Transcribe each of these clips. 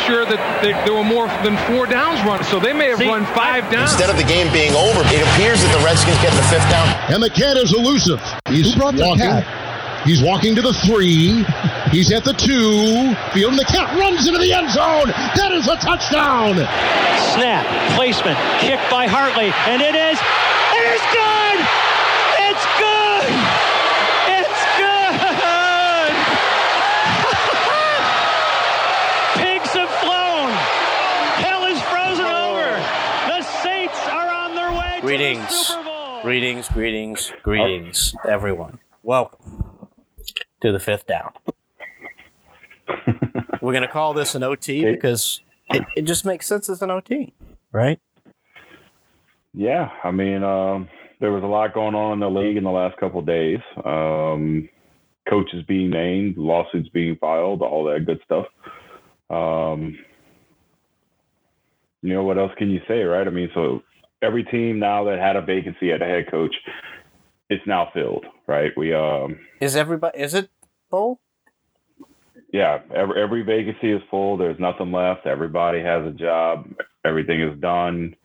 sure that there were more than 4 downs run. So they may have run 5 downs. Instead of the game being over, it appears that the Redskins get the 5th down. And the cat is elusive. He's walking. He's walking to the 3. He's at the 2. Field, and the cat runs into the end zone. That is a touchdown. Snap, placement, kick by Hartley, and it is good! It's good! It's good! Pigs have flown. Hell is frozen over. The Saints are on their way to the Super Bowl. Greetings, everyone. Welcome to the 5th down. We're going to call this an OT because it just makes sense as an OT, right? Yeah, I mean, there was a lot going on in the league in the last couple of days. Coaches being named, lawsuits being filed, all that good stuff. What else can you say, right? I mean, so every team now that had a vacancy at the head coach, it's now filled, right? Is it full? Yeah, every vacancy is full. There's nothing left. Everybody has a job. Everything is done.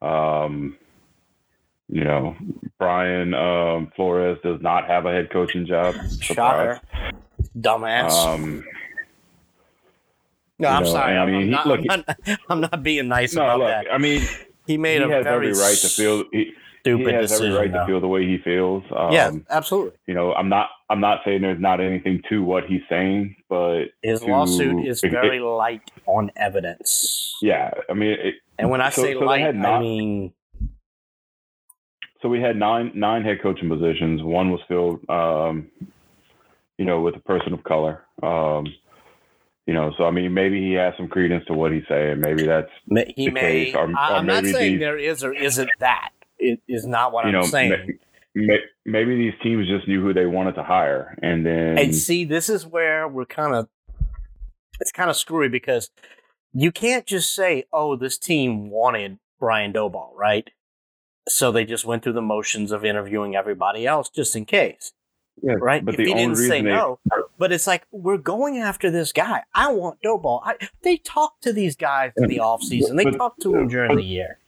Brian Flores does not have a head coaching job. Shocker. Dumbass. No, I'm sorry. I mean, I'm not being nice about that. I mean, he made a very right to feel. Stupid he has decision, every right to feel the way he feels. Yeah, absolutely. I'm not saying there's not anything to what he's saying, but his lawsuit is very light on evidence. Yeah, I mean, and when I say light, I mean. So we had nine head coaching positions. One was filled, with a person of color. So I mean, maybe he has some credence to what he's saying. Maybe that's the case. I'm not saying there is or isn't that. It is not what I'm saying. Maybe these teams just knew who they wanted to hire, and then. And see, this is where it's kind of screwy because you can't just say, "Oh, this team wanted Brian Daboll," right? So they just went through the motions of interviewing everybody else just in case. Yeah, right? But if he didn't say no, but it's like, we're going after this guy. I want Daboll. They talk to these guys in the offseason. They talk to him during the year.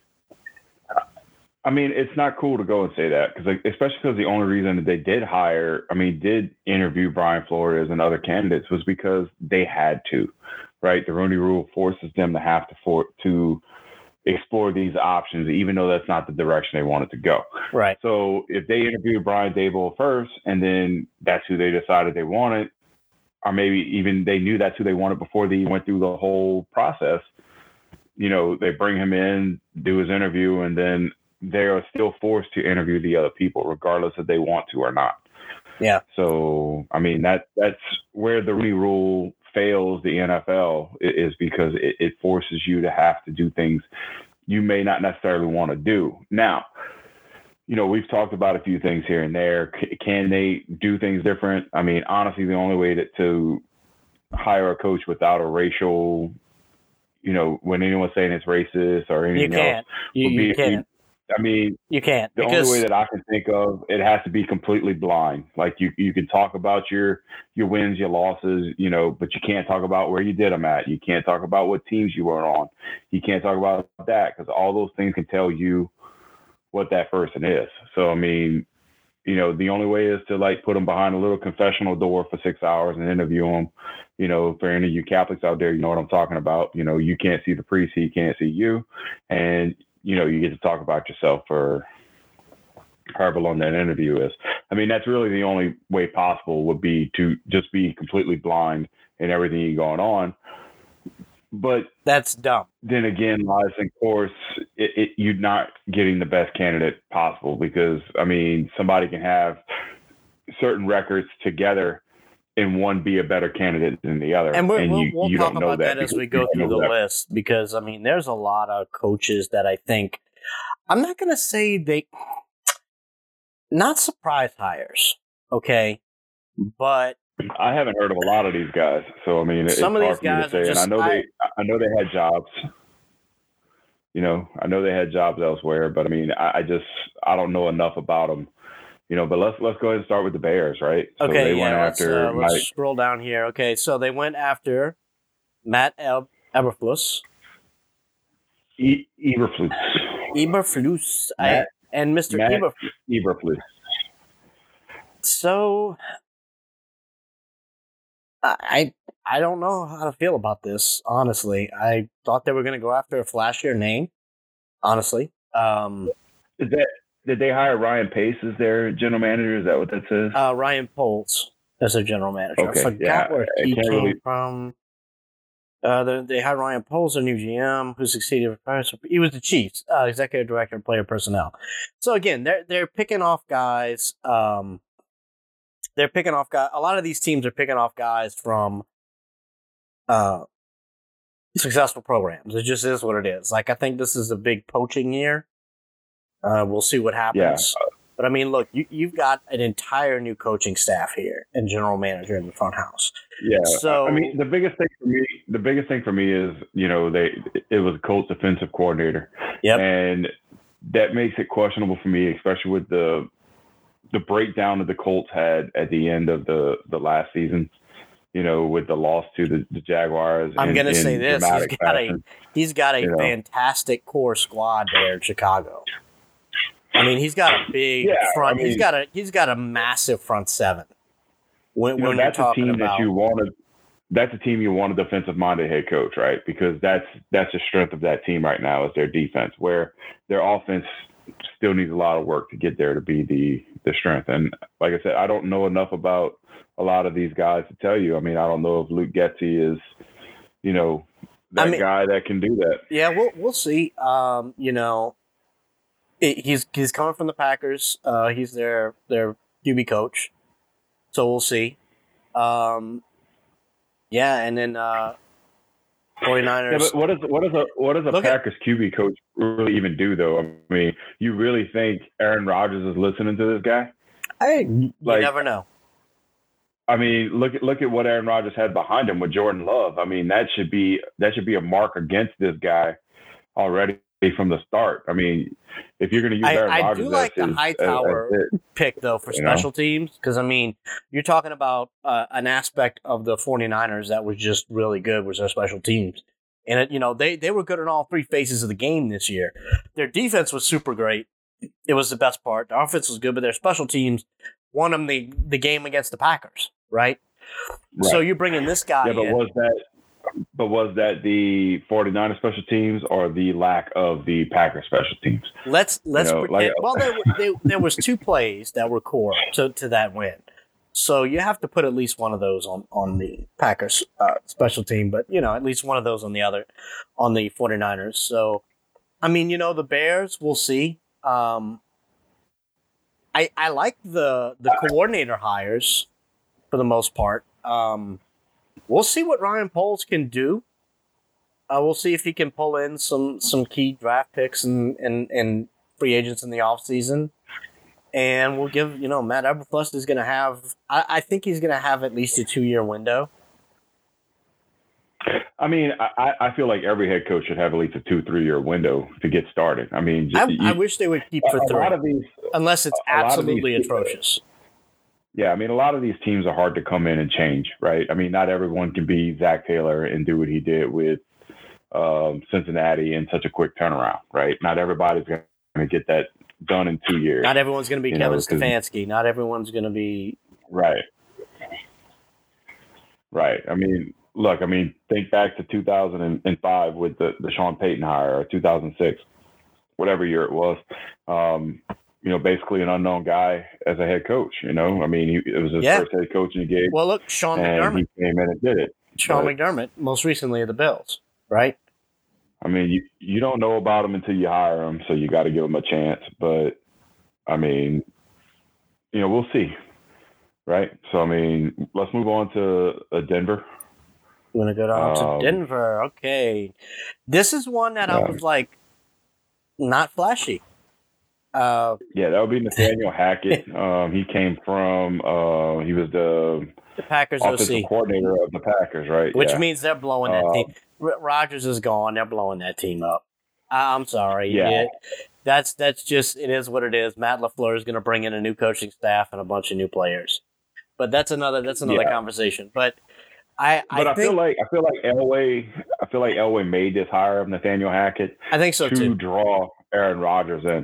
I mean, it's not cool to go and say that, especially because the only reason that they did interview Brian Flores and other candidates was because they had to, right? The Rooney Rule forces them to have to explore these options, even though that's not the direction they wanted to go. Right. So if they interviewed Brian Daboll first, and then that's who they decided they wanted, or maybe even they knew that's who they wanted before they went through the whole process, they bring him in, do his interview, and then they are still forced to interview the other people, regardless if they want to or not. Yeah. So, I mean, that's where the Rooney Rule fails the NFL is because it forces you to have to do things you may not necessarily want to do. Now, we've talked about a few things here and there. Can they do things different? I mean, honestly, the only way to hire a coach without a racial, when anyone's saying it's racist or anything else, you can't. I mean, you can't. The only way that I can think of, it has to be completely blind. Like you can talk about your wins, your losses, but you can't talk about where you did them at. You can't talk about what teams you were on. You can't talk about that because all those things can tell you what that person is. So, I mean, the only way is to put them behind a little confessional door for 6 hours and interview them. For any of you Catholics out there, you know what I'm talking about. You can't see the priest, he can't see you. And you get to talk about yourself for however long that interview is. I mean, that's really the only way possible would be to just be completely blind in everything going on. But that's dumb. Then again, lies in course, you're not getting the best candidate possible because, I mean, somebody can have certain records together and one be a better candidate than the other. And we'll you talk don't know about that as we go through the list because, I mean, there's a lot of coaches that I think, I'm not going to say not surprise hires, okay? But I haven't heard of a lot of these guys. So, I mean, some of these guys and I know they had jobs. I know they had jobs elsewhere, but I mean, I don't know enough about them. But let's go ahead and start with the Bears, right? Okay, so let's scroll down here. Okay, so they went after Matt Eberflus. Eberflus. Eberflus. And Mr. Eberflus. So, I don't know how to feel about this, honestly. I thought they were going to go after a flashier name, honestly. Did they hire Ryan Pace as their general manager? Is that what that says? Ryan Poles as their general manager. Okay, I forgot where he came from. They hired Ryan Poles, their new GM, who succeeded. He was the Chiefs executive director of player personnel. So again, they're picking off guys. They're picking off guys. A lot of these teams are picking off guys from successful programs. It just is what it is. Like, I think this is a big poaching year. We'll see what happens. Yeah. But I mean, look, you've got an entire new coaching staff here and general manager in the front house. Yeah. So I mean, the biggest thing for me is, it was Colts defensive coordinator. Yep. And that makes it questionable for me, especially with the breakdown that the Colts had at the end of the last season. With the loss to the Jaguars. I'm going to say this: he's got a fantastic core squad there in Chicago. I mean, he's got a big front. I mean, he's got a massive front seven. When that's you're a team about, that you want. That's a team you want a defensive-minded head coach, right? Because that's the strength of that team right now is their defense, where their offense still needs a lot of work to get there to be the strength. And like I said, I don't know enough about a lot of these guys to tell you. I mean, I don't know if Luke Getsy is, guy that can do that. Yeah, we'll see. He's coming from the Packers. He's their QB coach, so we'll see. And then 49ers. Yeah, but what does a Packers QB coach really even do, though? I mean, you really think Aaron Rodgers is listening to this guy? You never know. I mean, look at what Aaron Rodgers had behind him with Jordan Love. I mean, that should be a mark against this guy already from the start. I mean, if you're going to use Aaron Rodgers, I do like the Hightower pick, though, for special teams, because, I mean, you're talking about an aspect of the 49ers that was just really good was their special teams. And, they were good in all three phases of the game this year. Their defense was super great. It was the best part. The offense was good, but their special teams won them the game against the Packers, right? So you bring in this guy in. Was that the 49ers special teams or the lack of the Packers special teams? Let's pretend. There was two plays that were core to that win. So you have to put at least one of those on the Packers special team, but at least one of those on the 49ers. So, I mean, the Bears, we'll see. I like the coordinator hires for the most part. We'll see what Ryan Poles can do. We'll see if he can pull in some key draft picks and free agents in the offseason. And we'll give, Matt Eberflus is going to have, I think he's going to have at least a 2-year window. I mean, I feel like every head coach should have at least a 2-3 year window to get started. I mean, I wish they would keep for 3, unless it's absolutely atrocious. Yeah, I mean, a lot of these teams are hard to come in and change, right? I mean, not everyone can be Zach Taylor and do what he did with Cincinnati in such a quick turnaround, right? Not everybody's going to get that done in 2 years. Not everyone's going to be Kevin Stefanski. Not everyone's going to be right. I mean, look, think back to 2005 with the Sean Payton hire, or 2006, whatever year it was. Basically an unknown guy as a head coach. I mean, it was his first head coaching gig. Well, look, Sean McDermott. He came in and did it. Sean McDermott, most recently of the Bills, right? I mean, you don't know about him until you hire him, so you got to give him a chance. But, I mean, we'll see, right? So, I mean, let's move on to Denver. You want to go down to Denver? Okay. This is one that I was like, not flashy. That would be Nathaniel Hackett. He came from he was the Packers offensive coordinator of the Packers, right? Which means they're blowing that team. Rodgers is gone. They're blowing that team up. I'm sorry. Yeah. That's just, it is what it is. Matt LaFleur is going to bring in a new coaching staff and a bunch of new players. But that's another conversation. But I feel like feel like Elway made this hire of Nathaniel Hackett. I think so to too. Draw Aaron Rodgers in.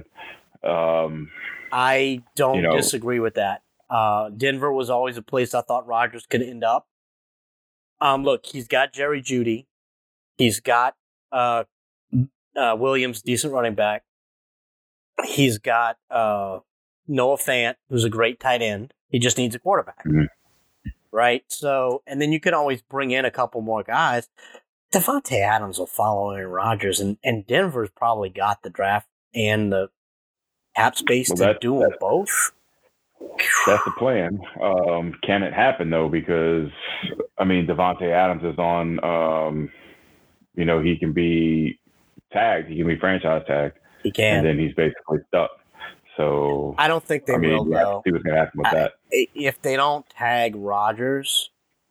I don't disagree with that. Denver was always a place I thought Rodgers could end up. Look, he's got Jerry Jeudy. He's got Williams, decent running back. He's got Noah Fant, who's a great tight end. He just needs a quarterback. Mm-hmm. Right? So, and then you can always bring in a couple more guys. Davante Adams will follow Aaron Rodgers, and Denver's probably got the draft and the cap space to do them both. That's the plan. Can it happen, though? Because, Davante Adams is on, he can be tagged. He can be franchise tagged. He can. And then he's basically stuck. So I don't think they will, though. See what's going to happen with that. If they don't tag Rodgers,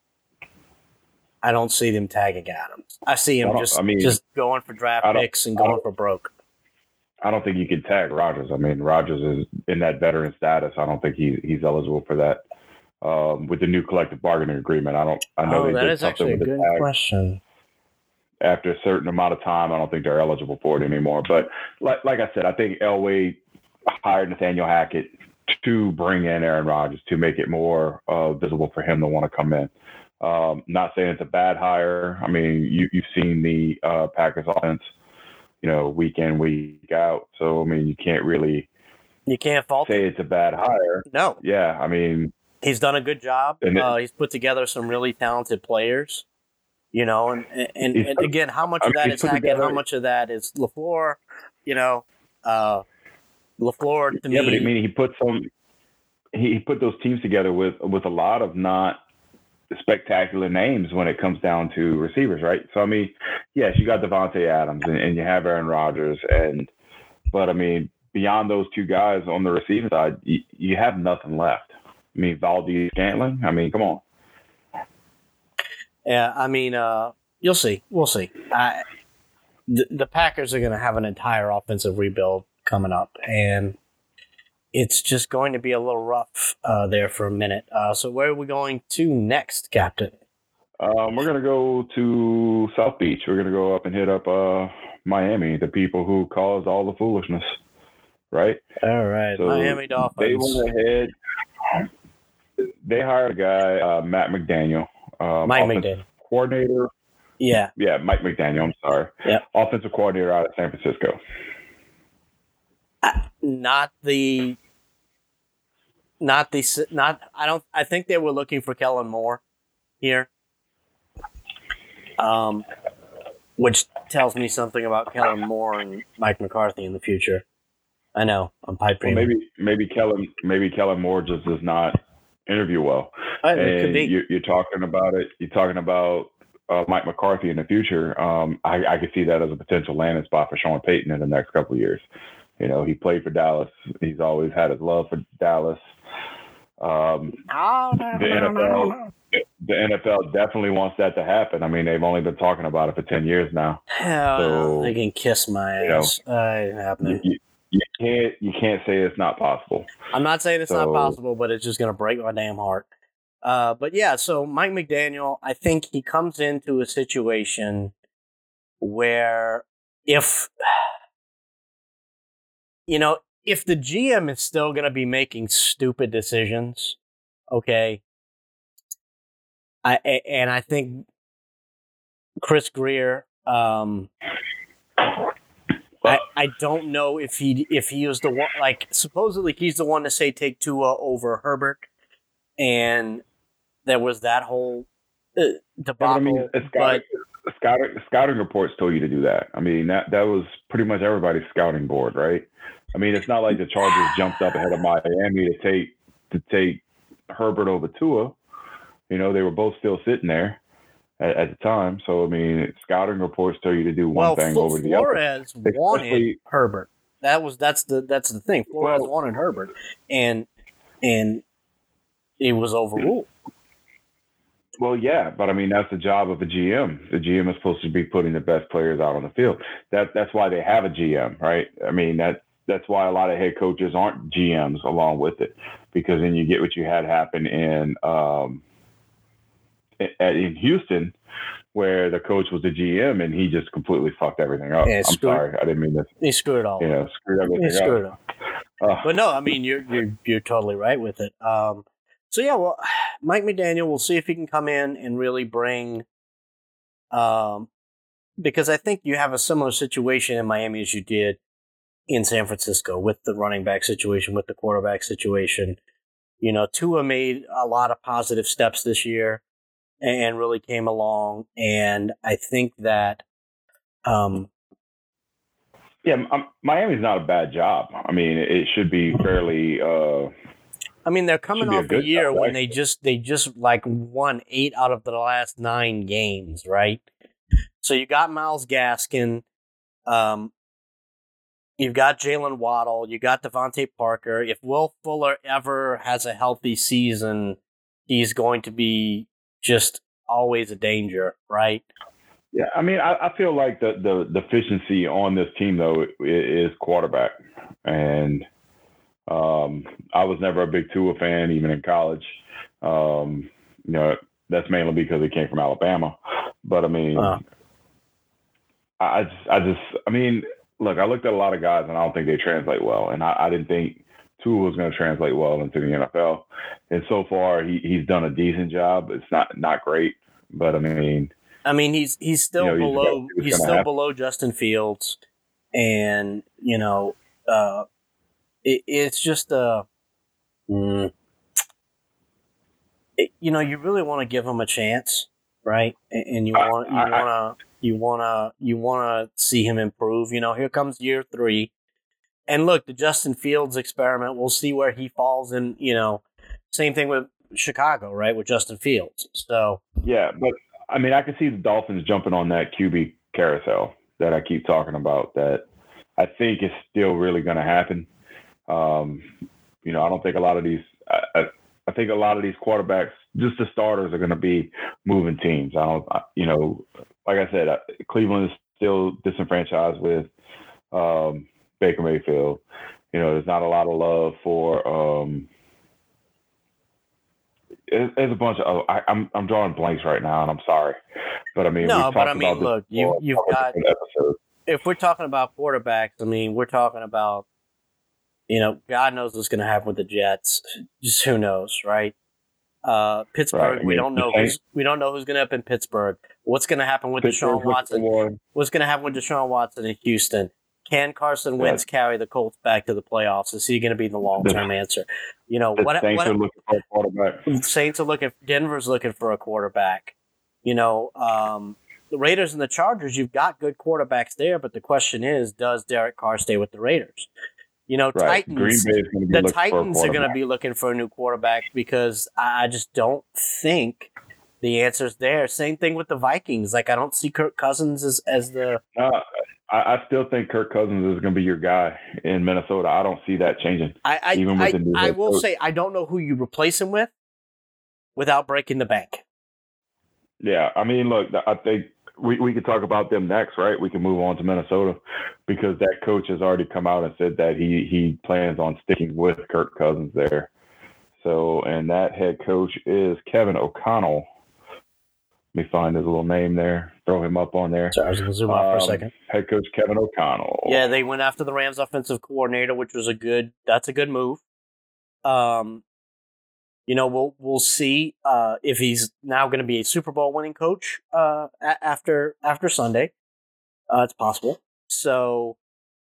I don't see them tagging Adams. I see him just going for draft picks and going for broke. I don't think you can tag Rodgers. Rodgers is in that veteran status. I don't think he's eligible for that. With the new collective bargaining agreement, I know they did something with the tag. That is actually a good question. After a certain amount of time, I don't think they're eligible for it anymore. But like I said, I think Elway hired Nathaniel Hackett to bring in Aaron Rodgers to make it more visible for him to want to come in. Not saying it's a bad hire. You've seen the Packers offense, week in, week out. So, you can't fault him. It's a bad hire. No. Yeah, he's done a good job. He's put together some really talented players, and again, how much of that is Hackett, how much of that is LaFleur, LaFleur to me. Yeah, but he put those teams together with a lot of not spectacular names when it comes down to receivers, right? So, yes, you got Davante Adams and you have Aaron Rodgers, but beyond those two guys on the receiving side, you have nothing left. Valdez Scantling, come on. Yeah, you'll see. We'll see. The Packers are going to have an entire offensive rebuild coming up, and it's just going to be a little rough there for a minute. So where are we going to next, Captain? We're going to go to South Beach. We're going to go up and hit up Miami, the people who caused all the foolishness, right? All right, so Miami Dolphins. They went ahead. They hired a guy, Matt McDaniel. Mike McDaniel. Coordinator. Yeah, Mike McDaniel, I'm sorry. Yeah. Offensive coordinator out of San Francisco. I think they were looking for Kellen Moore here. Which tells me something about Kellen Moore and Mike McCarthy in the future. I know, I'm piping. Well, maybe Kellen Moore just does not interview well. It could be. You're talking about it. You're talking about Mike McCarthy in the future. I could see that as a potential landing spot for Sean Payton in the next couple of years. He played for Dallas. He's always had his love for Dallas. The NFL definitely wants that to happen. They've only been talking about it for 10 years now. So, they can kiss my ass. Ain't happening. You can't say it's not possible. I'm not saying it's not possible, but it's just going to break my damn heart. But yeah, so Mike McDaniel, I think he comes into a situation where if the GM is still going to be making stupid decisions, okay, I think Chris Grier, I don't know if he was the one, like, supposedly he's the one to say take Tua over Herbert, and there was that whole debacle. Scouting reports told you to do that. That was pretty much everybody's scouting board, right? It's not like the Chargers jumped up ahead of Miami to take Herbert over Tua. They were both still sitting there at the time. So, scouting reports tell you to do one thing over the other. Flores wanted Herbert. That's the thing. Flores wanted Herbert, and it was overruled. Well, yeah, but that's the job of a GM. The GM is supposed to be putting the best players out on the field. That's why they have a GM, right? That's why a lot of head coaches aren't GMs along with it, because then you get what you had happen in Houston, where the coach was the GM and he just completely fucked everything up. I'm sorry, I didn't mean to. He screwed it all. Yeah, screwed everything up. He screwed it up. But no, I mean you're totally right with it. So yeah, well, Mike McDaniel, we'll see if he can come in and really bring. Because I think you have a similar situation in Miami as you did in San Francisco with the running back situation, with the quarterback situation. You know, Tua made a lot of positive steps this year and really came along. And I think that, Miami's not a bad job. I mean, it should be fairly. I mean, they're coming off a year when they just like won 8 out of the last 9 games, right? So you got Myles Gaskin, you've got Jalen Waddle, you got Devontae Parker. If Will Fuller ever has a healthy season, he's going to be just always a danger, right? Yeah, I mean, I feel like the deficiency on this team, though, is quarterback. And I was never a big Tua fan, even in college. You know, that's mainly because he came from Alabama. But, I mean, I mean, look, I looked at a lot of guys, and I don't think they translate well. And I didn't think Tua was going to translate well into the NFL. And so far, he's done a decent job. It's not great, but I mean, he's still below Justin Fields, and you know, it's just you know, you really want to give him a chance, right? And you want to see him improve. You know, here comes year 3. And look, the Justin Fields experiment, we'll see where he falls in, you know, same thing with Chicago, right, with Justin Fields. So yeah, but I mean, I can see the Dolphins jumping on that QB carousel that I keep talking about that I think is still really going to happen. You know, I don't think a lot of these I think a lot of these quarterbacks, just the starters, are going to be moving teams. You know, like I said, Cleveland is still disenfranchised with Baker Mayfield. You know, there's not a lot of love for. There's a bunch of. I'm drawing blanks right now, and I'm sorry, but I mean, look, you've got. If we're talking about quarterbacks, I mean, we're talking about. You know, God knows what's going to happen with the Jets. Just who knows, right? Pittsburgh, right. We don't know who's going to end up in Pittsburgh. What's going to happen with Deshaun Watson? What's going to happen with Deshaun Watson in Houston? Can Carson Wentz carry the Colts back to the playoffs? Is he going to be the long-term answer? You know, Saints are looking for a quarterback. Saints are looking. Denver's looking for a quarterback. You know, the Raiders and the Chargers. You've got good quarterbacks there, but the question is, does Derek Carr stay with the Raiders? You know, right. Titans are going to be looking for a new quarterback because I just don't think the answer's there. Same thing with the Vikings. Like, I don't see Kirk Cousins as the... I still think Kirk Cousins is going to be your guy in Minnesota. I don't see that changing. I will say, I don't know who you replace him with without breaking the bank. Yeah, I mean, look, I think we could talk about them next, right? We can move on to Minnesota because that coach has already come out and said that he plans on sticking with Kirk Cousins there. So, and that head coach is Kevin O'Connell. Let me find his little name there. Throw him up on there. Sorry, I was going to zoom out for a second. Head coach Kevin O'Connell. Yeah, they went after the Rams offensive coordinator, which was a good move. You know, we'll see if he's now going to be a Super Bowl winning coach after Sunday. It's possible. So,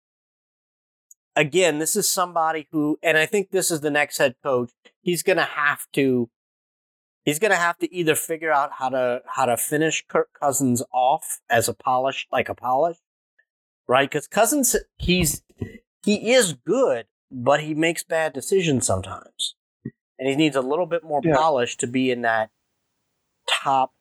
again, this is somebody who, and I think this is the next head coach. He's going to have to either figure out how to finish Kirk Cousins off as a polish, right? Because Cousins, he is good, but he makes bad decisions sometimes. And he needs a little bit more polish to be in that top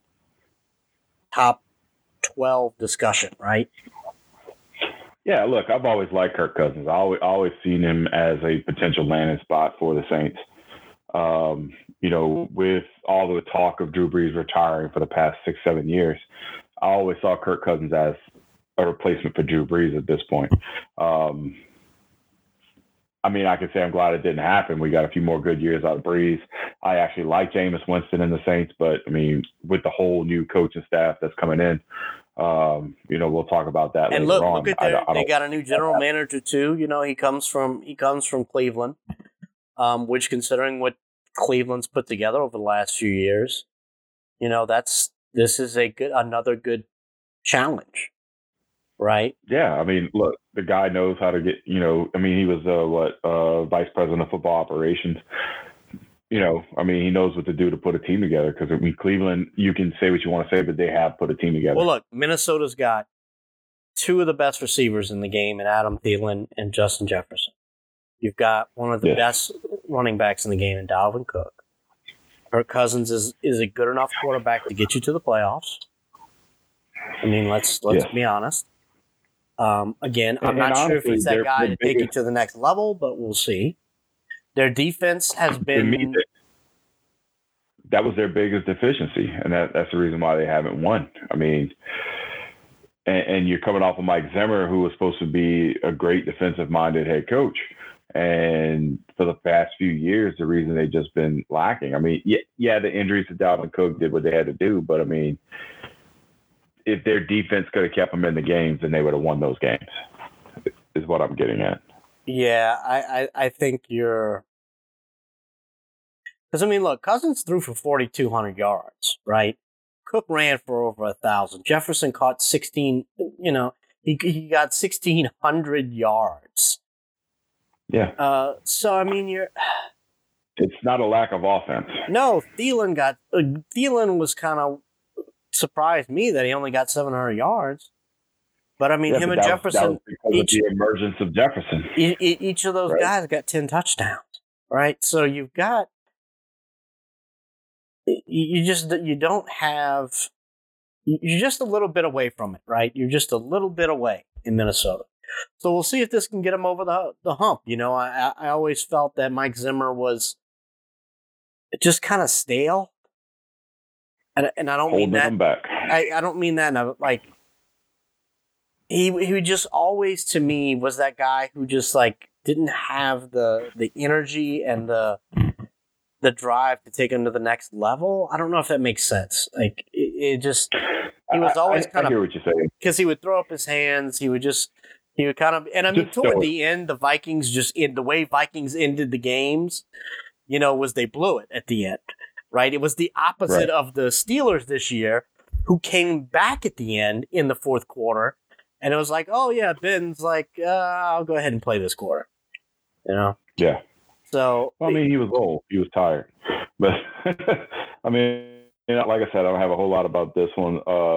12 discussion, right? Yeah, look, I've always liked Kirk Cousins. I always seen him as a potential landing spot for the Saints. You know, with all the talk of Drew Brees retiring for the past 6-7 years, I always saw Kirk Cousins as a replacement for Drew Brees at this point. I mean, I could say I'm glad it didn't happen. We got a few more good years out of Breeze. I actually like Jameis Winston and the Saints, but I mean, with the whole new coaching staff that's coming in, we'll talk about that and later on. Look at that. They got a new general manager too. He comes from Cleveland, which, considering what Cleveland's put together over the last few years, this is another good challenge, right? Yeah, I mean, look, the guy knows how to get. He was vice president of football operations. He knows what to do to put a team together. Because Cleveland, you can say what you want to say, but they have put a team together. Well, look, Minnesota's got two of the best receivers in the game, in Adam Thielen and Justin Jefferson. You've got one of the best running backs in the game in Dalvin Cook. Kirk Cousins is a good enough quarterback to get you to the playoffs. I mean, let's be honest. Again, I'm not sure if he's that guy to take you to the next level, but we'll see. Their defense has been... That was their biggest deficiency, and that's the reason why they haven't won. I mean, and you're coming off of Mike Zimmer, who was supposed to be a great defensive-minded head coach. And for the past few years, the reason they've just been lacking. I mean, the injuries to Dalvin Cook did what they had to do, but I mean, if their defense could have kept them in the games, then they would have won those games, is what I'm getting at. Yeah, I think you're... Because, I mean, look, Cousins threw for 4,200 yards, right? Cook ran for over 1,000. Jefferson caught 16, he got 1,600 yards. Yeah. So, I mean, it's not a lack of offense. No, Thielen was kind of surprised me that he only got 700 yards. But, I mean, him and Jefferson... That was because of the emergence of Jefferson. Each of those guys got 10 touchdowns, right? So you've got... You're just a little bit away from it, right? You're just a little bit away in Minnesota. So we'll see if this can get him over the hump. I always felt that Mike Zimmer was just kind of stale. And I don't mean that. Holding him back. I don't mean that. Like, he just always, to me, was that guy who just, like, didn't have the energy and the drive to take him to the next level. I don't know if that makes sense. Like, he was always kind of... I hear what you're saying. Because he would throw up his hands. He would kind of... And I mean, toward the end, the Vikings the way Vikings ended the games, was they blew it at the end, right? It was the opposite of the Steelers this year, who came back at the end in the fourth quarter. And it was like, oh, yeah, Ben's like, I'll go ahead and play this quarter. Yeah. So, well, I mean, he was old. He was tired. But, I mean, like I said, I don't have a whole lot about this one.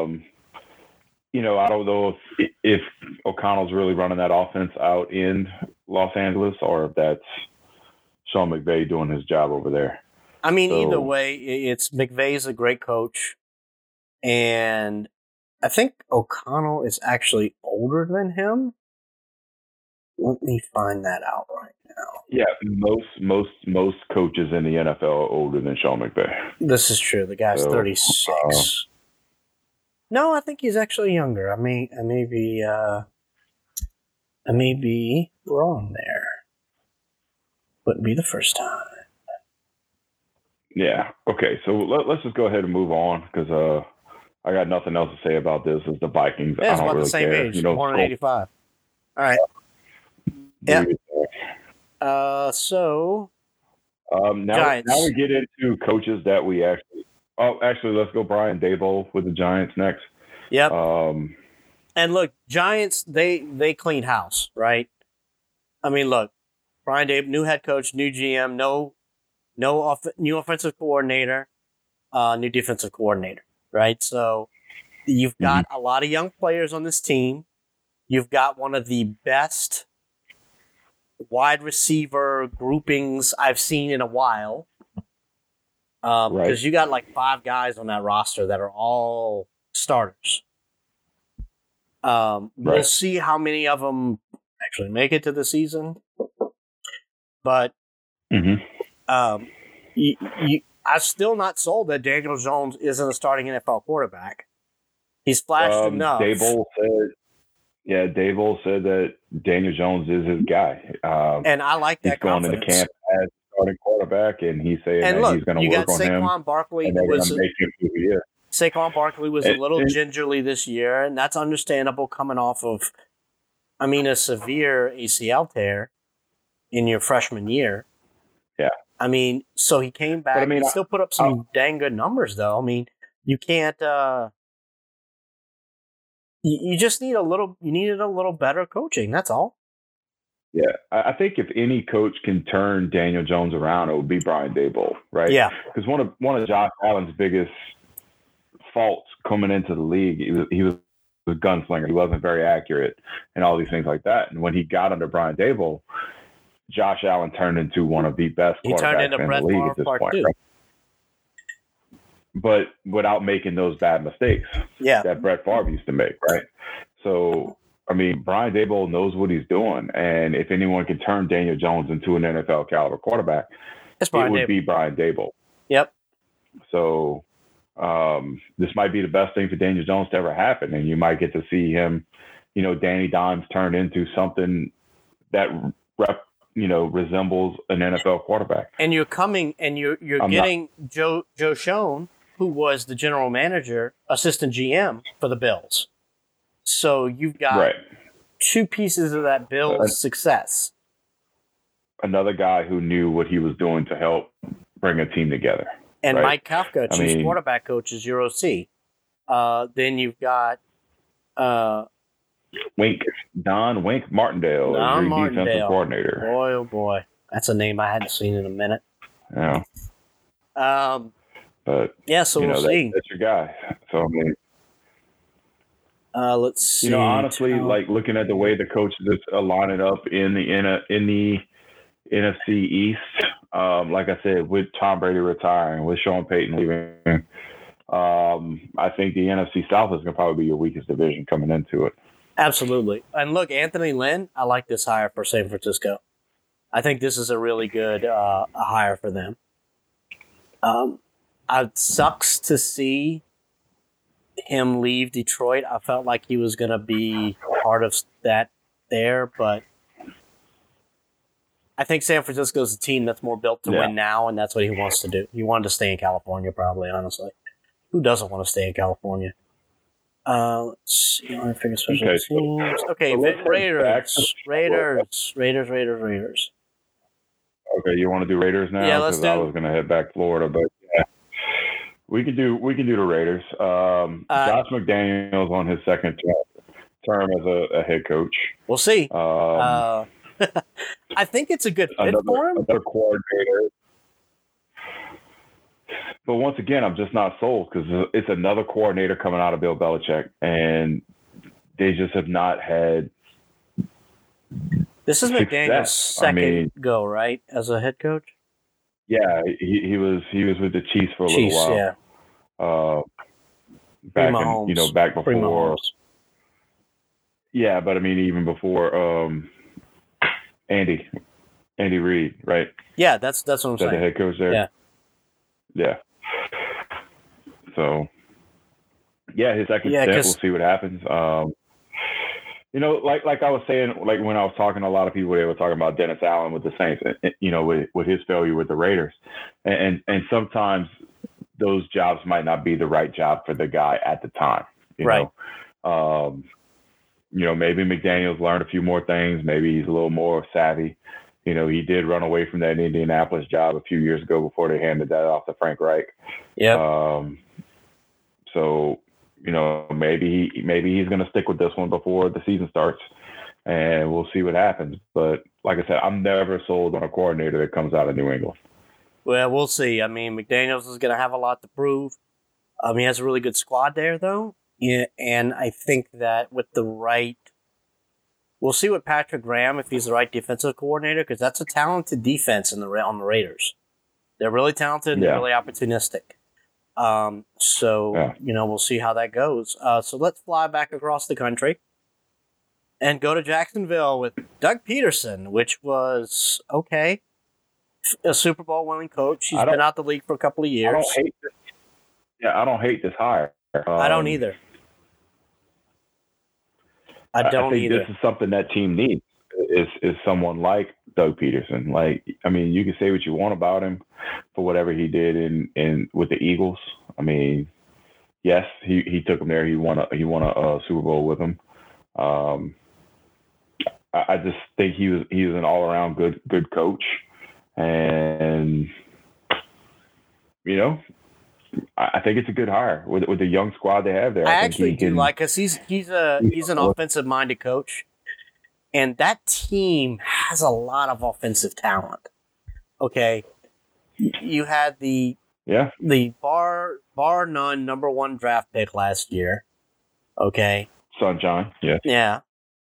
I don't know if O'Connell's really running that offense out in Los Angeles or if that's Sean McVay doing his job over there. I mean, either way, it's McVay's a great coach. And I think O'Connell is actually older than him. Let me find that out right now. Yeah, most coaches in the NFL are older than Sean McVay. This is true. The guy's 36. No, I think he's actually younger. I may be wrong there. Wouldn't be the first time. Yeah. Okay. So let's just go ahead and move on because I got nothing else to say about this. It's the Vikings. Yeah, it's I don't about really the same care. age. Born in 85. All right. Yeah. So. Now we get into coaches that we actually. Oh, actually, let's go Brian Daboll with the Giants next. Yep. And look, Giants, they cleaned house, right? I mean, look, Brian Daboll, new head coach, new GM, new offensive coordinator, new defensive coordinator, right? So you've got a lot of young players on this team. You've got one of the best wide receiver groupings I've seen in a while. Because you got like 5 guys on that roster that are all starters. We'll see how many of them actually make it to the season. But I'm still not sold that Daniel Jones isn't a starting NFL quarterback. He's flashed enough. Yeah, Daboll said that Daniel Jones is his guy. And I like that he's going confidence. into camp as starting quarterback, and he's saying and that look, he's going to work on him. Saquon Barkley and they're going to make him who he is. Saquon Barkley was a little gingerly this year, and that's understandable coming off of, a severe ACL tear in your freshman year. Yeah. So he came back. But, he still put up some dang good numbers, though. You can't. You just need needed a little better coaching. That's all. Yeah, I think if any coach can turn Daniel Jones around, it would be Brian Daboll, right? Yeah. Because one of Josh Allen's biggest faults coming into the league, he was a gunslinger. He wasn't very accurate and all these things like that. And when he got under Brian Daboll, Josh Allen turned into one of the best quarterbacks in the league at this point. Right? But without making those bad mistakes that Brett Favre used to make, right? So, Brian Daboll knows what he's doing. And if anyone can turn Daniel Jones into an NFL caliber quarterback, it would be Brian Daboll. Yep. So this might be the best thing for Daniel Jones to ever happen. And you might get to see him, Danny Dimes turn into something that resembles an NFL quarterback. And you're getting Joe Schoen, who was the general manager, assistant GM for the Bills. So you've got two pieces of that Bills' success. Another guy who knew what he was doing to help bring a team together. And Mike Kafka, chief quarterback coach, is your OC. Then you've got Don Wink Martindale, your defensive coordinator. Boy, oh boy, that's a name I hadn't seen in a minute. Yeah. But so we'll see. That's your guy. So let's see. Honestly, looking at the way the coaches are lining up in the NFC East, like I said, with Tom Brady retiring, with Sean Payton leaving, I think the NFC South is going to probably be your weakest division coming into it. Absolutely. And look, Anthony Lynn, I like this hire for San Francisco. I think this is a really good hire for them. It sucks to see him leave Detroit. I felt like he was going to be part of that there, but I think San Francisco is a team that's more built to win now, and that's what he wants to do. He wanted to stay in California, probably, honestly. Who doesn't want to stay in California? Let's see. I figure special teams. Okay, Raiders. Okay, you want to do Raiders now? Yeah, let's do. I was going to head back to Florida, but yeah, we can do the Raiders. Josh McDaniels on his second term as a head coach. We'll see. I think it's a good fit for him. Another coordinator. But once again, I'm just not sold because it's another coordinator coming out of Bill Belichick, and they just have not had. This is McDaniel's second go, right, as a head coach? Yeah, he was with the Chiefs for a little while. Yeah. Back before. Yeah, but even before Andy Reid, right? Yeah, that's what I'm saying. The head coach there. Yeah. So, his second step. We'll see what happens. Like I was saying, like when I was talking to a lot of people, they were talking about Dennis Allen with the Saints, with his failure with the Raiders, and sometimes those jobs might not be the right job for the guy at the time. You know, maybe McDaniels learned a few more things. Maybe he's a little more savvy. He did run away from that Indianapolis job a few years ago before they handed that off to Frank Reich. Yeah. So, maybe he's going to stick with this one before the season starts, and we'll see what happens. But like I said, I'm never sold on a coordinator that comes out of New England. Well, we'll see. McDaniels is going to have a lot to prove. He has a really good squad there, though. Yeah, and I think that with the right, we'll see with Patrick Graham if he's the right defensive coordinator, because that's a talented defense on the Raiders. They're really talented and they're really opportunistic. We'll see how that goes. So let's fly back across the country and go to Jacksonville with Doug Peterson, which was okay. A Super Bowl winning coach. He's been out the league for a couple of years. I don't hate this hire. I don't either. I don't think either. This is something that team needs is someone like Doug Peterson. Like, I mean, you can say what you want about him for whatever he did in with the Eagles. I mean, yes, he took him there. He won a Super Bowl with him. I just think he was an all around good coach, and I think it's a good hire with the young squad they have there. I actually do like us. He's an offensive minded coach, and that team has a lot of offensive talent. Okay, you had the bar none number 1 draft pick last year. Okay, Sunshine, yeah.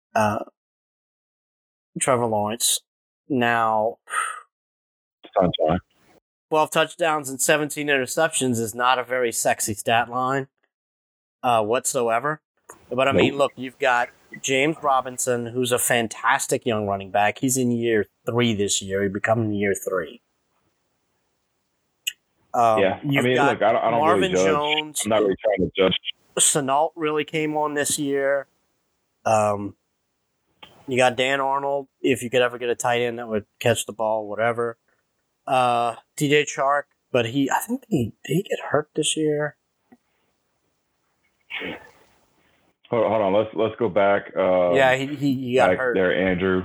Trevor Lawrence. Now, Sunshine. 12 touchdowns and 17 interceptions is not a very sexy stat line whatsoever. But, I mean, look, you've got James Robinson, who's a fantastic young running back. He's in year 3 this year. He's becoming year 3. You've got I don't Marvin really judge. Jones. I'm not really trying to judge. Shenault really came on this year. You got Dan Arnold, if you could ever get a tight end that would catch the ball, whatever. DJ Chark, but I think did he get hurt this year? Hold on, let's go back. He got hurt there, Andrew.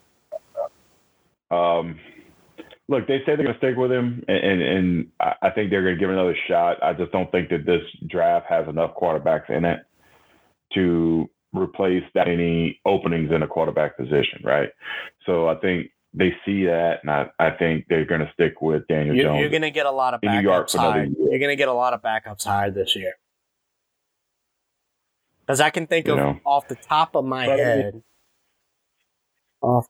Look, they say they're going to stick with him, and I think they're going to give him another shot. I just don't think that this draft has enough quarterbacks in it to replace that many openings in a quarterback position, right? So I think they see that, and I think they're going to stick with Daniel Jones. You're going to get a lot of backups hired. You're going to get a lot of backups hired this year. Because I can think of off the top of my head. Look,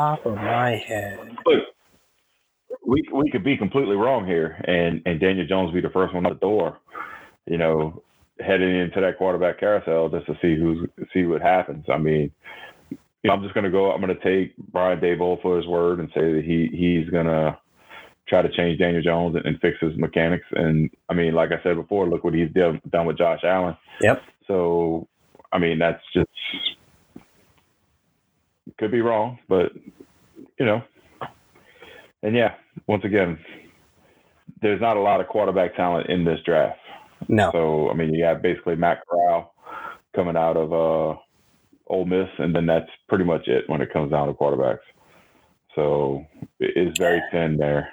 we could be completely wrong here, and Daniel Jones be the first one out the door, heading into that quarterback carousel just to see what happens. I mean, I'm just going to take Brian Daboll for his word and say that he's going to try to change Daniel Jones and fix his mechanics. And I mean, like I said before, look what he's done with Josh Allen. Yep. So, I mean, that's just could be wrong, but and once again, there's not a lot of quarterback talent in this draft. No. So, I mean, you have basically Matt Corral coming out of Ole Miss, and then that's pretty much it when it comes down to quarterbacks. So it's very thin there.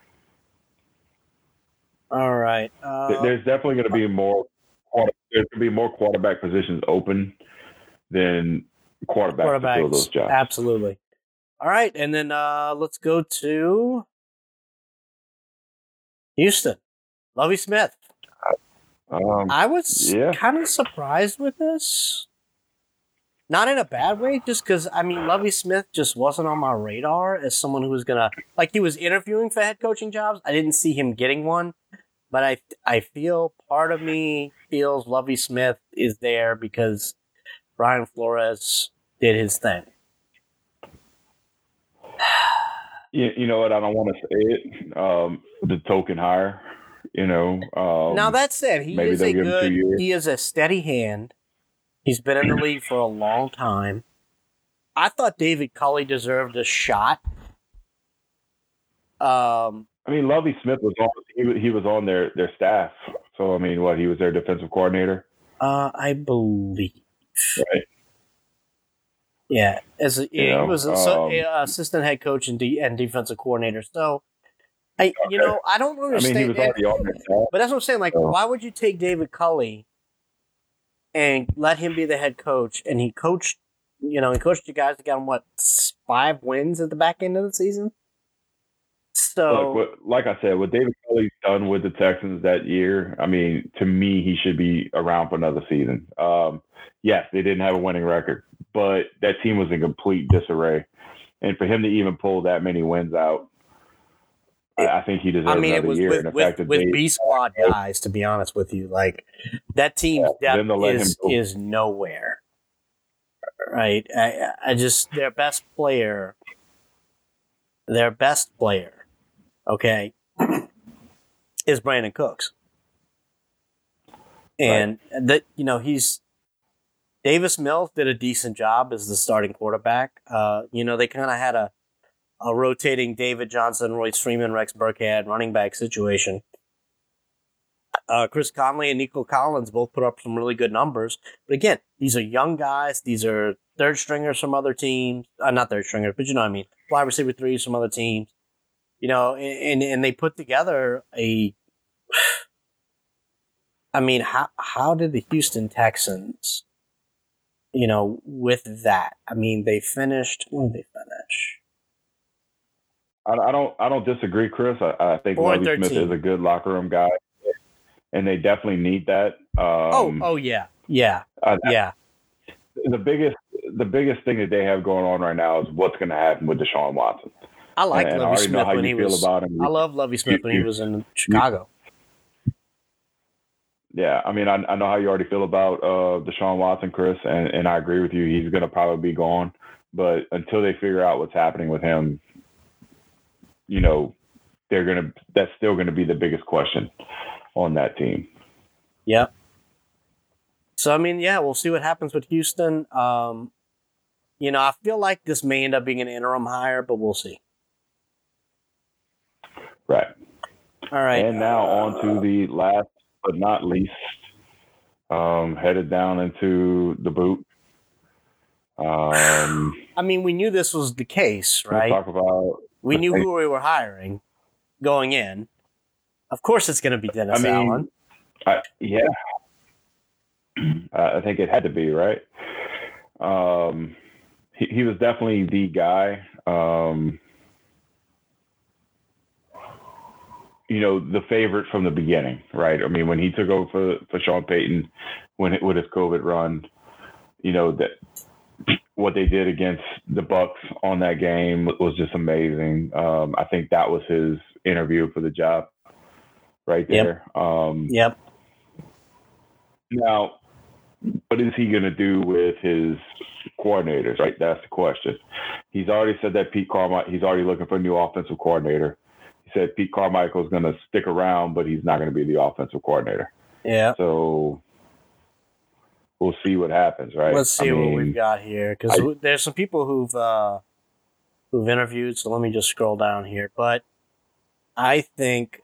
All right. There's definitely going to be more. There's going to be more quarterback positions open than quarterbacks to fill those jobs. Absolutely. All right, and then let's go to Houston. Lovie Smith. I was kind of surprised with this. Not in a bad way, just because, I mean, Lovie Smith just wasn't on my radar as someone who was going to, he was interviewing for head coaching jobs. I didn't see him getting one, but I feel part of me feels Lovie Smith is there because Brian Flores did his thing. You know what? I don't want to say it. The token hire, now that said, he is a steady hand. He's been in the league for a long time. I thought David Culley deserved a shot. I mean, Lovie Smith was on their staff. So I mean, he was their defensive coordinator. I believe. Right. Yeah, he was assistant head coach and defensive coordinator. So, I don't understand. I mean, he was already on their staff. But that's what I'm saying. Why would you take David Culley and let him be the head coach? And he coached, he coached you guys to get him 5 wins at the back end of the season. So, like I said, what David Culley's done with the Texans that year, I mean, to me, he should be around for another season. Yes, they didn't have a winning record, but that team was in complete disarray. And for him to even pull that many wins out, I think he deserves another year. With B squad guys, to be honest with you, that team's depth is nowhere. Right? I just their best player, okay, is Brandon Cooks, and that he's Davis Mills did a decent job as the starting quarterback. They kind of had a rotating David Johnson, Royce Freeman, Rex Burkhead running back situation. Chris Conley and Nico Collins both put up some really good numbers. But again, these are young guys. These are third stringers from other teams. Not third stringers, but you know what I mean. Wide receiver threes from other teams. And they put together how did the Houston Texans, with that? I mean, they finished. When did they finish? I don't disagree, Chris. I think Lovie Smith is a good locker room guy, and they definitely need that. Yeah. The biggest thing that they have going on right now is what's going to happen with Deshaun Watson. I like Lovie Smith when he was. I love Lovie Smith when he was in Chicago. Yeah, I mean, I know how you already feel about Deshaun Watson, Chris, and I agree with you. He's going to probably be gone, but until they figure out what's happening with him, that's still going to be the biggest question on that team. Yep. So, I mean, yeah, we'll see what happens with Houston. I feel like this may end up being an interim hire, but we'll see. Right. All right. And now on to the last but not least, headed down into the boot. We knew this was the case, right? We knew who we were hiring going in. Of course it's going to be Dennis Allen. I think it had to be, right? He was definitely the guy. The favorite from the beginning, right? I mean, when he took over for Sean Payton, with his COVID run, that what they did against the Bucs on that game was just amazing. I think that was his interview for the job right there. Yep. Now, what is he going to do with his coordinators, right? That's the question. He's already said that he's already looking for a new offensive coordinator. He said Pete Carmichael is going to stick around, but he's not going to be the offensive coordinator. Yeah. So we'll see what happens, right? Let's see what we've got here, because there's some people who've interviewed. So let me just scroll down here. But I think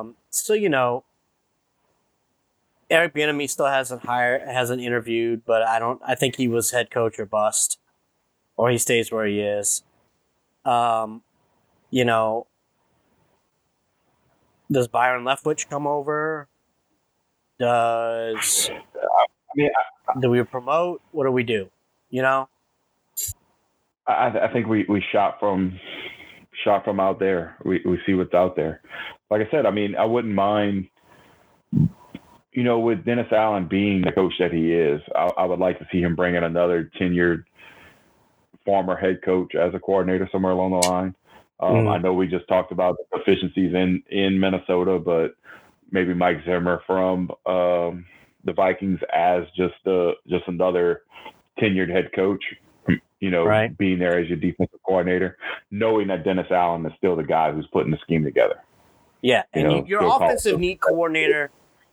Eric Bieniemy still hasn't interviewed, but I think he was head coach or bust, or he stays where he is. Does Byron Leftwich come over? Do we promote? What do we do? I think we shot from out there. We see what's out there. Like I said, I wouldn't mind, with Dennis Allen being the coach that he is, I would like to see him bring in another tenured former head coach as a coordinator somewhere along the line. I know we just talked about the efficiencies in Minnesota, but maybe Mike Zimmer from the Vikings as just another tenured head coach, right, being there as your defensive coordinator, knowing that Dennis Allen is still the guy who's putting the scheme together. Yeah, and your offensive need coordinator,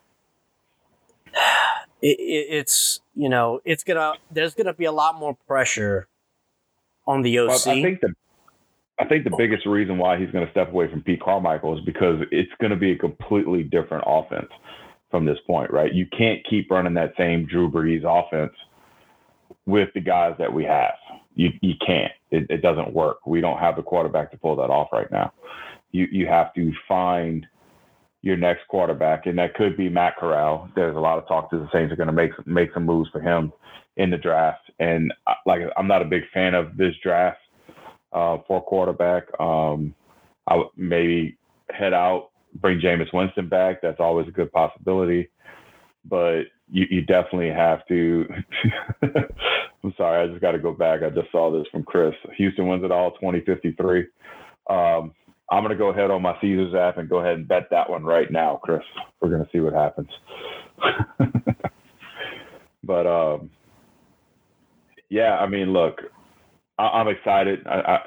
there's gonna be a lot more pressure on the OC. Well, I think the biggest reason why he's going to step away from Pete Carmichael is because it's going to be a completely different offense from this point, right? You can't keep running that same Drew Brees offense with the guys that we have. You can't. It doesn't work. We don't have the quarterback to pull that off right now. You have to find your next quarterback, and that could be Matt Corral. There's a lot of talk that the Saints are going to make some moves for him in the draft, and I'm not a big fan of this draft. For quarterback, I would maybe head out, bring Jameis Winston back. That's always a good possibility. But you definitely have to. I'm sorry, I just got to go back. I just saw this from Chris. Houston wins it all, 2053. I'm going to go ahead on my Caesars app and go ahead and bet that one right now, Chris. We're going to see what happens. But, look, I'm excited. I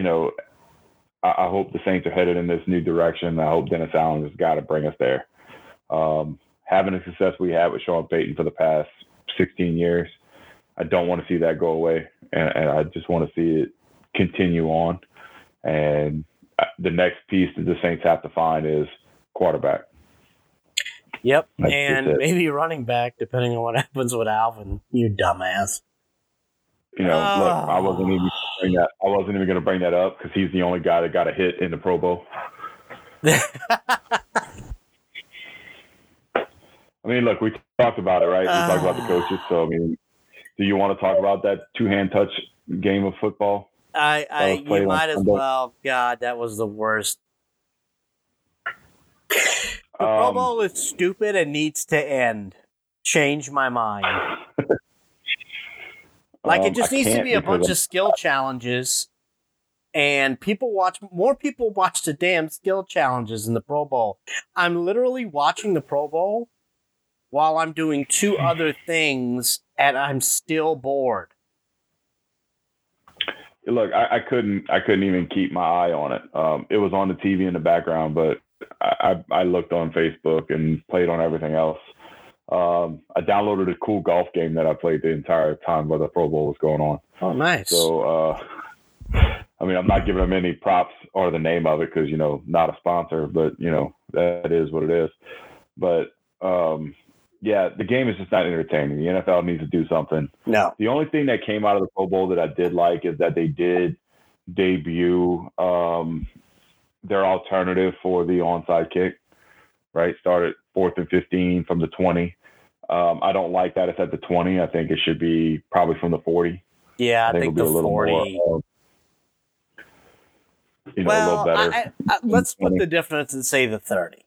hope the Saints are headed in this new direction. I hope Dennis Allen has got to bring us there. Having the success we had with Sean Payton for the past 16 years, I don't want to see that go away, and I just want to see it continue on. And the next piece that the Saints have to find is quarterback. Yep, and maybe running back, depending on what happens with Alvin. You dumbass. Look, I wasn't even going to bring that up because he's the only guy that got a hit in the Pro Bowl. I mean, look, we talked about it, right? We talked about the coaches. So, I mean, do you want to talk about that two-hand touch game of football? You might as well. God, that was the worst. The Pro Bowl is stupid and needs to end. Change my mind. It just needs to be a bunch of skill challenges, and more people watch the damn skill challenges in the Pro Bowl. I'm literally watching the Pro Bowl while I'm doing two other things, and I'm still bored. Look, I couldn't even keep my eye on it. It was on the TV in the background, but I looked on Facebook and played on everything else. I downloaded a cool golf game that I played the entire time while the Pro Bowl was going on. Oh, nice. So, I mean, I'm not giving them any props or the name of it because, not a sponsor, but, that is what it is. But, yeah, the game is just not entertaining. The NFL needs to do something. No. The only thing that came out of the Pro Bowl that I did like is that they did debut their alternative for the onside kick, right? Started 4th and 15 from the 20. I don't like that it's at the 20. I think it should be probably from the 40. Yeah, I think the 40. More, a little better. Let's split the difference and say the 30.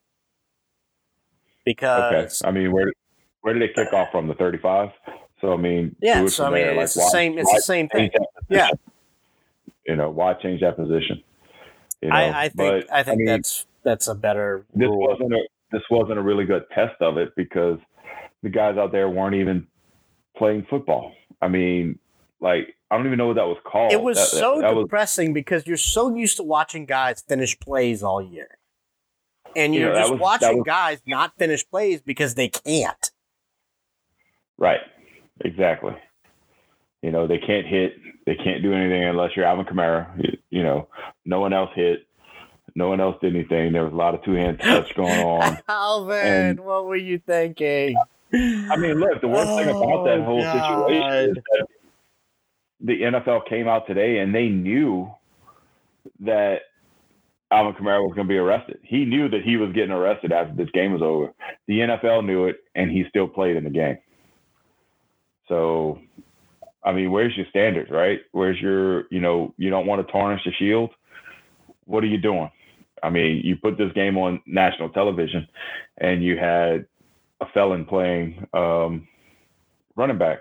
Because I mean, where did it kick off from? The 35. So I mean, yeah. So I mean, it's the same. It's the same thing. Yeah. Why change that position? I think that's a better rule. This wasn't a really good test of it because the guys out there weren't even playing football. I mean, I don't even know what that was called. It was depressing because you're so used to watching guys finish plays all year. And you're just watching guys not finish plays because they can't. Right. Exactly. They can't hit. They can't do anything unless you're Alvin Kamara. No one else hit. No one else did anything. There was a lot of two-hand touch going on. Alvin, what were you thinking? I mean, look, the worst thing about that whole situation is that the NFL came out today and they knew that Alvin Kamara was going to be arrested. He knew that he was getting arrested after this game was over. The NFL knew it, and he still played in the game. So, I mean, where's your standards, right? Where's your, you don't want to tarnish the shield. What are you doing? I mean, you put this game on national television, and you had a felon playing running back.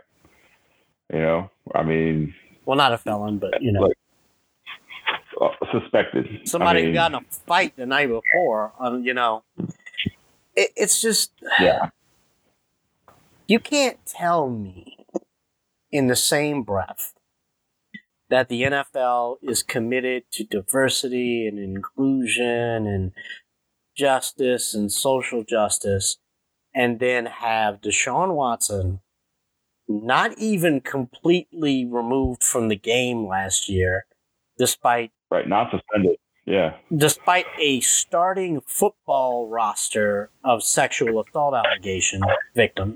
I mean. Well, not a felon, but, suspected. Somebody who got in a fight the night before, it's just, yeah. You can't tell me in the same breath that the NFL is committed to diversity and inclusion and justice and social justice, and then have Deshaun Watson not even completely removed from the game last year, despite not suspended. Yeah. Despite a starting football roster of sexual assault allegation victims.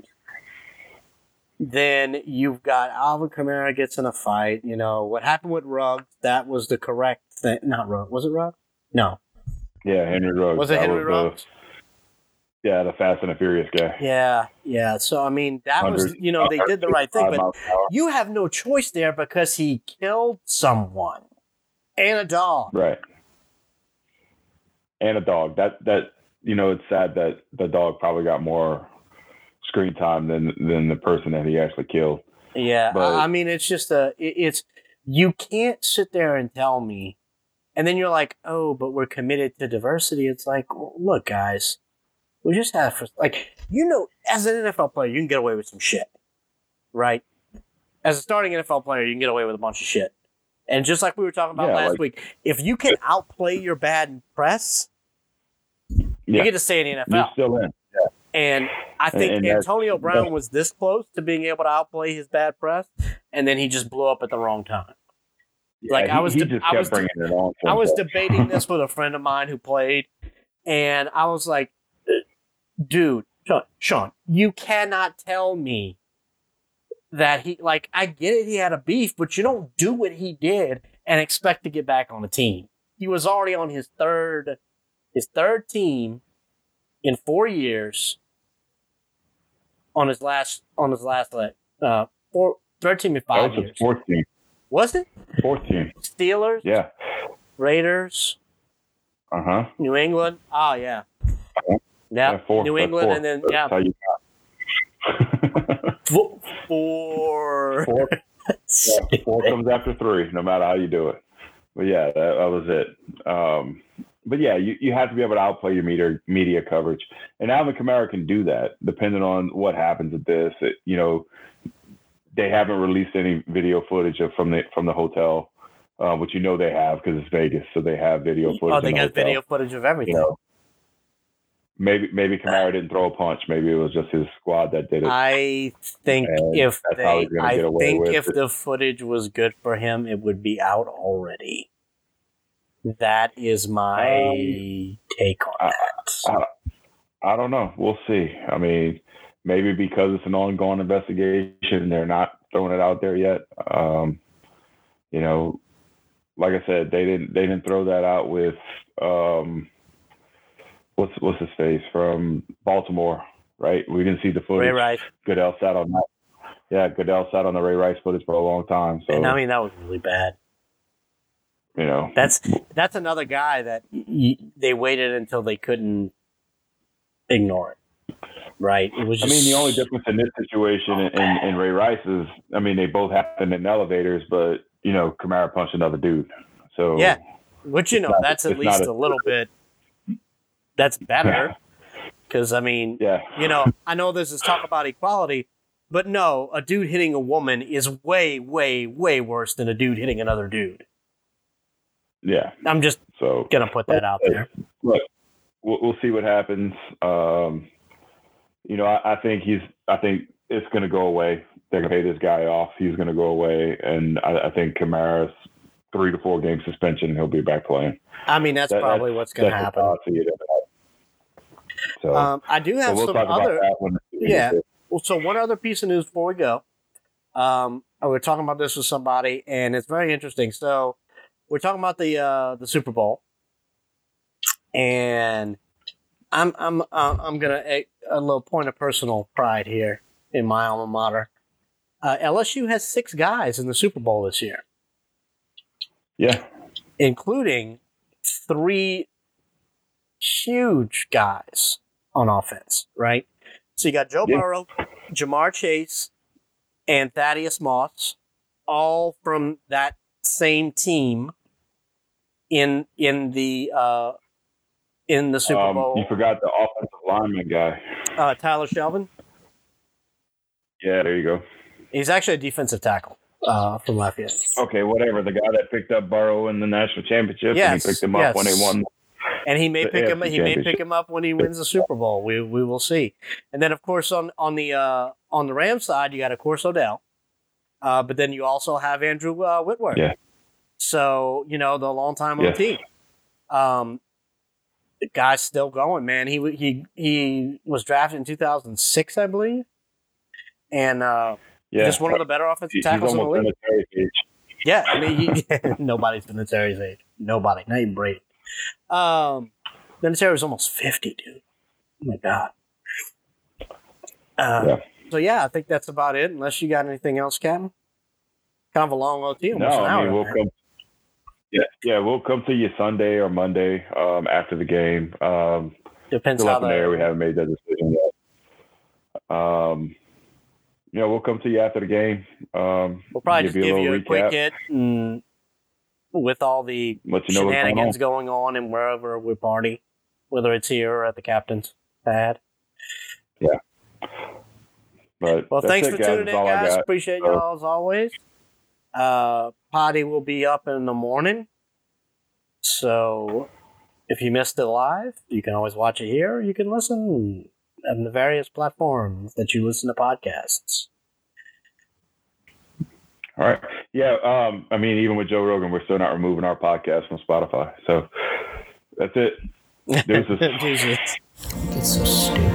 Then you've got Alvin Kamara gets in a fight. What happened with Ruggs, that was the correct thing. Not Ruggs. Was it Ruggs? No. Yeah, Henry Ruggs. Was it Henry Ruggs? The Fast and the Furious guy. Yeah. So, I mean, that was, they did the right thing. But you have no choice there because he killed someone. And a dog. Right. And a dog. That it's sad that the dog probably got more screen time than the person that he actually killed. Yeah. But, I mean, it's just you can't sit there and tell me, and then you're like, oh, but we're committed to diversity. It's like, well, look, guys, we just have, as an NFL player, you can get away with some shit, right? As a starting NFL player, you can get away with a bunch of shit. And just like we were talking about last week, if you can outplay your bad press, you get to stay in the NFL. You're still in. Yeah. And I think Antonio Brown was this close to being able to outplay his bad press. and then he just blew up at the wrong time. Yeah, like I was debating this with a friend of mine who played, and I was like, dude, Sean, you cannot tell me that he, like, I get it, he had a beef, but you don't do what he did and expect to get back on the team. He was already on his third team in 4 years on his last leg. Third team in 5 years. Fourth team. Was it? Fourth team. Steelers? Yeah. Raiders? Uh-huh. New England? Oh, yeah. Uh-huh. Yeah, New England, and then, That's how you got. Four. Yeah, 4 comes after 3, no matter how you do it. But yeah, that was it. But yeah, you have to be able to outplay your media coverage. And Alvin Kamara can do that, depending on what happens at this. They haven't released any video footage from the hotel, which they have because it's Vegas, so they have video footage. Oh, they got video footage of everything. Maybe Kamara didn't throw a punch. Maybe it was just his squad that did it. I think if the footage was good for him, it would be out already. That is my take on that. I don't know. We'll see. I mean, maybe because it's an ongoing investigation, they're not throwing it out there yet. Like I said, they didn't throw that out with what's his face from Baltimore, right? We didn't see the footage. Ray Rice. Goodell sat on that. Yeah, Goodell sat on the Ray Rice footage for a long time. So and I mean, that was really bad. That's another guy that they waited until they couldn't ignore it. Right? It was. The only difference in this situation and Ray Rice is, they both happened in elevators, but Kamara punched another dude. So yeah, which that's at least a little bit. That's better, because I know there's this talk about equality, but no, a dude hitting a woman is way, way, way worse than a dude hitting another dude. Yeah, I'm just gonna put that out there. Look, we'll see what happens. I think it's gonna go away. They're gonna pay this guy off. He's gonna go away, and I think Kamara's 3 to 4 game suspension, and he'll be back playing. That's probably what's gonna happen. So I do have some other. Yeah. Well, so one other piece of news before we go. We were talking about this with somebody, and it's very interesting. So we're talking about the Super Bowl, and I'm gonna a little point of personal pride here in my alma mater. LSU has 6 guys in the Super Bowl this year. Yeah, including 3 huge guys on offense, right? So you got Joe Burrow, Jamar Chase, and Thaddeus Moss, all from that same team in the Super Bowl. You forgot the offensive lineman guy, Tyler Shelvin. Yeah, there you go. He's actually a defensive tackle from Lafayette. Okay, whatever. The guy that picked up Burrow in the national championship, and he picked him up when they won. And he may pick him. He may pick him up when he wins the Super Bowl. We will see. And then, of course, on the Rams side, you got, of course, Odell, but then you also have Andrew Whitworth. Yeah. So the long time on the team. The guy's still going, man. He was drafted in 2006, I believe, and just one of the better offensive tackles in the league. Yeah, nobody's been at Terry's age. Nobody, not even Brady. Terry was almost 50, dude. Oh my god. So I think that's about it. Unless you got anything else, Captain. Kind of a long OT. We'll come. Yeah, we'll come to you Sunday or Monday after the game. Depends how we haven't made that decision yet. We'll come to you after the game. We'll probably just give you a quick hit with all the shenanigans going on and wherever we party, whether it's here or at the captain's pad. Yeah. But thanks for tuning in, guys. Appreciate y'all as always. Potty will be up in the morning. So if you missed it live, you can always watch it here. Or you can listen on the various platforms that you listen to podcasts. All right. Yeah. I mean, even with Joe Rogan, we're still not removing our podcast from Spotify. So that's it. Deuces. It's so stupid.